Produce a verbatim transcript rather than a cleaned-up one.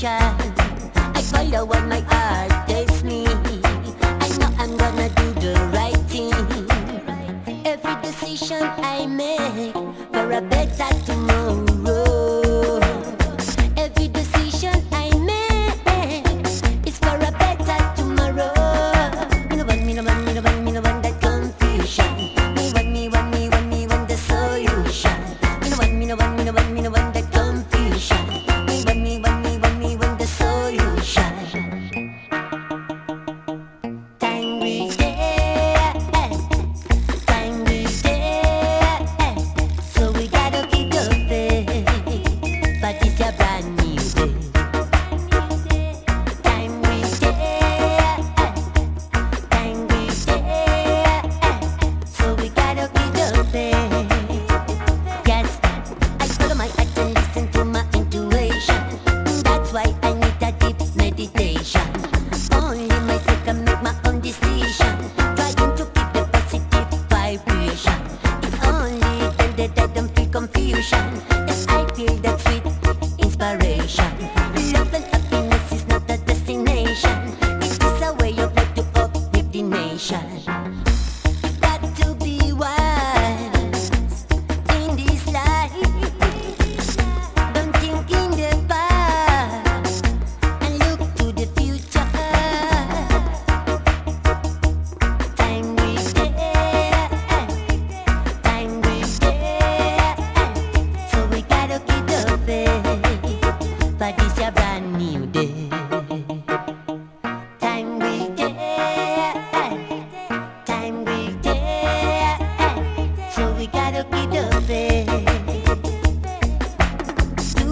confusion. I follow what my heart tells me. I know I'm gonna do the right thing. Every decision I make for a better tomorrow. Every decision I make is for a better tomorrow. Me no want, me no want, me no want, me no want that confusion. Me want, me want, me want, me want the solution. Me no want, me no want, me no want, me no want that confusion. Me want, me want, me want, me want the solution. Time we there, time we there, so we gotta keep the faith. But it's a brand